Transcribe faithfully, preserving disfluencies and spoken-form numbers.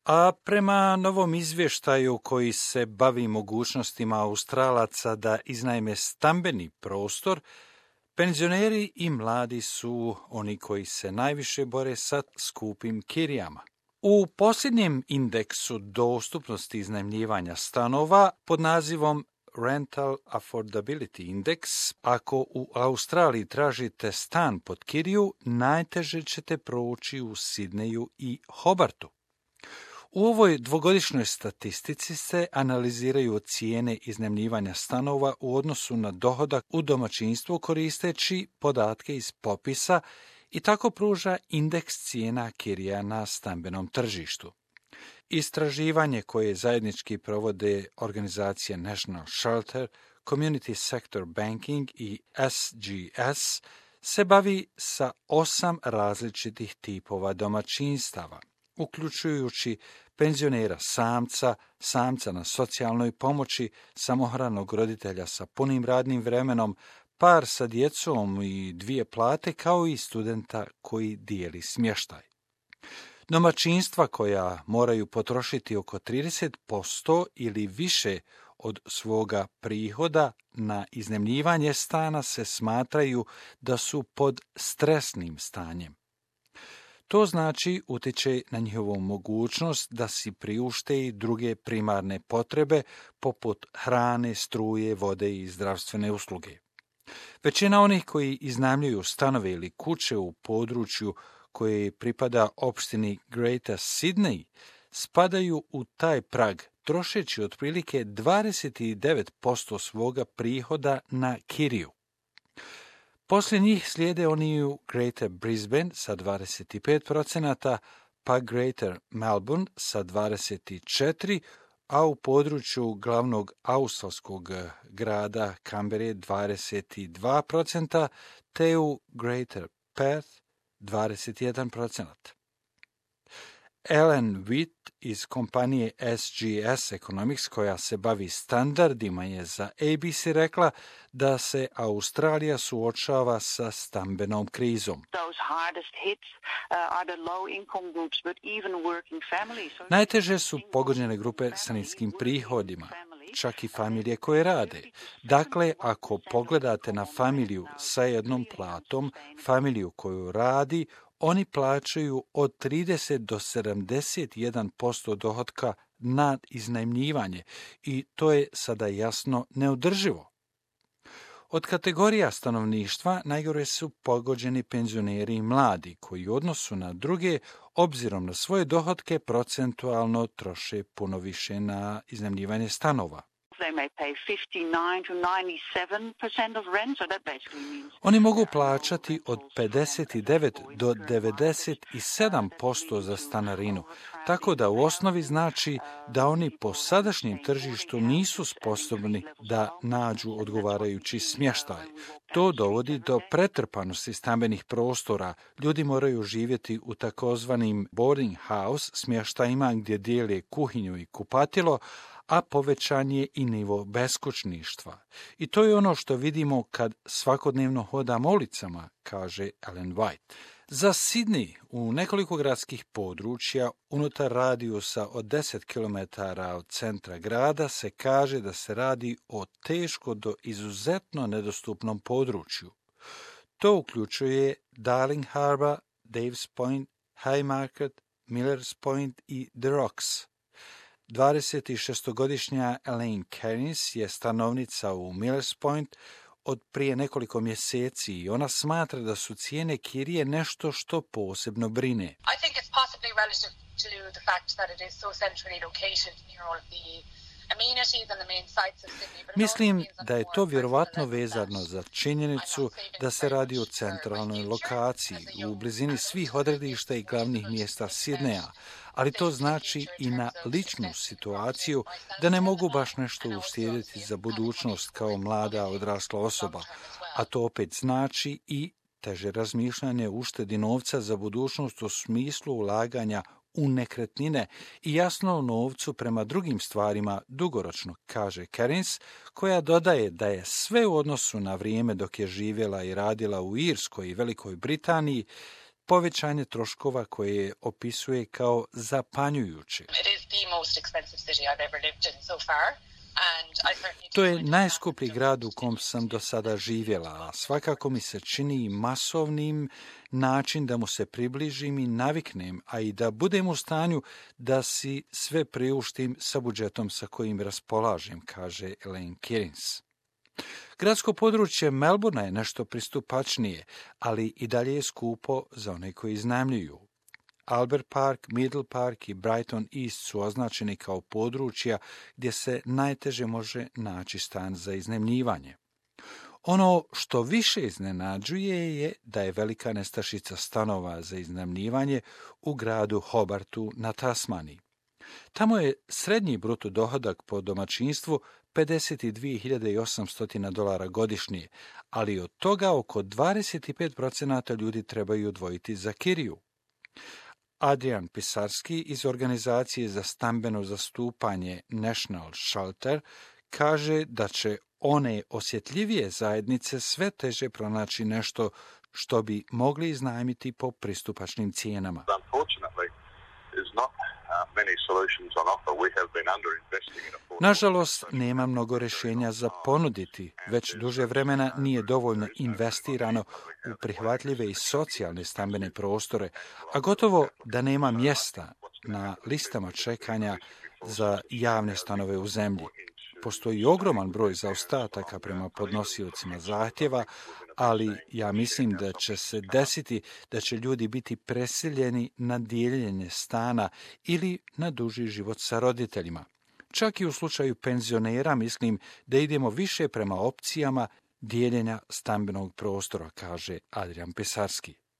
A prema novom izvještaju koji se bavi mogućnostima Australaca da iznajme stambeni prostor, penzioneri i mladi su oni koji se najviše bore sa skupim kirijama. U posljednjem indeksu dostupnosti iznajmljivanja stanova pod nazivom Rental Affordability Index, ako u Australiji tražite stan pod kiriju, najteže ćete proći u Sidneju i Hobartu. U ovoj dvogodišnjoj statistici se analiziraju cijene iznajmljivanja stanova u odnosu na dohodak u domaćinstvu koristeći podatke iz popisa i tako pruža indeks cijena kirija na stambenom tržištu. Istraživanje koje zajednički provode organizacije National Shelter, Community Sector Banking i S G S se bavi sa osam različitih tipova domaćinstava, uključujući penzionera samca, samca na socijalnoj pomoći, samohranog roditelja sa punim radnim vremenom, par sa djecom i dvije plate, kao i studenta koji dijeli smještaj. Domaćinstva koja moraju potrošiti oko trideset posto ili više od svoga prihoda na iznajmljivanje stana se smatraju da su pod stresnim stanjem. To znači utječe na njihovu mogućnost da si priušte i druge primarne potrebe poput hrane, struje, vode i zdravstvene usluge. Većina onih koji iznajmljuju stanove ili kuće u području koje pripada opštini Greater Sydney spadaju u taj prag, trošeći otprilike dvadeset devet posto svoga prihoda na kiriju. Poslije njih slijede oni u Greater Brisbane sa dvadeset pet posto, pa Greater Melbourne sa dvadeset četiri posto, a u području glavnog australskog grada Canberra dvadeset dva posto, te u Greater Perth dvadeset jedan posto. Ellen Witt iz kompanije S G S Economics, koja se bavi standardima, je za A B C rekla da se Australija suočava sa stambenom krizom. Najteže su pogođene grupe sa niskim prihodima, čak i familije koje rade. Dakle, ako pogledate na familiju sa jednom platom, familiju koju radi, oni plaćaju od trideset do sedamdeset jedan posto dohotka na iznajmljivanje i to je sada jasno neodrživo. Od kategorija stanovništva najgore su pogođeni penzioneri i mladi, koji u odnosu na druge, obzirom na svoje dohotke, procentualno troše puno više na iznajmljivanje stanova. Oni mogu plaćati od pedeset devet do devedeset sedam posto za stanarinu, tako da u osnovi znači da oni po sadašnjem tržištu nisu sposobni da nađu odgovarajući smještaj. To dovodi do pretrpanosti stambenih prostora. Ljudi moraju živjeti u takozvanim boarding house smještajima gdje dijele kuhinju i kupatilo, a povećan je i nivo beskućništva. I to je ono što vidimo kad svakodnevno hodamo ulicama, kaže Ellen White. Za Sydney u nekoliko gradskih područja unutar radijusa od deset kilometara od centra grada se kaže da se radi o teško do izuzetno nedostupnom području. To uključuje Darling Harbour, Daves Point, Haymarket, Millers Point i The Rocks. dvadesetšestogodišnja Elaine Cairns je stanovnica u Millers Point od prije nekoliko mjeseci i ona smatra da su cijene kirije nešto što posebno brine. I think it's possibly relative to the fact that it is so centrally located near all of the amenities and the main sites of Sydney. Mislim da je to vjerovatno vezano za činjenicu da se radi o centralnoj lokaciji u blizini svih odredišta i glavnih mjesta Sidneja, ali to znači i na ličnu situaciju da ne mogu baš nešto uštedjeti za budućnost kao mlada odrasla osoba, a to opet znači i teže razmišljanje o uštedi novca za budućnost u smislu ulaganja u nekretnine i jasno o novcu prema drugim stvarima dugoročno, kaže Cairns, koja dodaje da je sve u odnosu na vrijeme dok je živjela i radila u Irskoj i Velikoj Britaniji povećanje troškova koje opisuje kao zapanjujuće. To je najskuplji grad u kom sam do sada živjela, a svakako mi se čini masovnim način da mu se približim i naviknem, a i da budem u stanju da si sve priuštim sa budžetom sa kojim raspolažem, kaže Elaine Kirins. Gradsko područje Melbourna je nešto pristupačnije, ali i dalje je skupo za one koji iznajmljuju. Albert Park, Middle Park i Brighton East su označeni kao područja gdje se najteže može naći stan za iznajmljivanje. Ono što više iznenađuje je da je velika nestašica stanova za iznajmljivanje u gradu Hobartu na Tasmaniji. Tamo je srednji bruto dohodak po domaćinstvu pedeset dvije hiljade osamsto dolara godišnje, ali od toga oko dvadeset pet posto ljudi trebaju odvojiti za kiriju. Adrian Pisarski iz Organizacije za stambeno zastupanje National Shelter kaže da će one osjetljivije zajednice sve teže pronaći nešto što bi mogli iznajmiti po pristupačnim cijenama. Nažalost, nema mnogo rješenja za ponuditi, već duže vremena nije dovoljno investirano u prihvatljive i socijalne stambene prostore, a gotovo da nema mjesta na listama čekanja za javne stanove u zemlji. Postoji ogroman broj zaostataka prema podnosiocima zahtjeva, ali ja mislim da će se desiti da će ljudi biti presiljeni na dijeljenje stana ili na duži život sa roditeljima. Čak i u slučaju penzionera mislim da idemo više prema opcijama dijeljenja stambenog prostora, kaže Adrian Pisarski.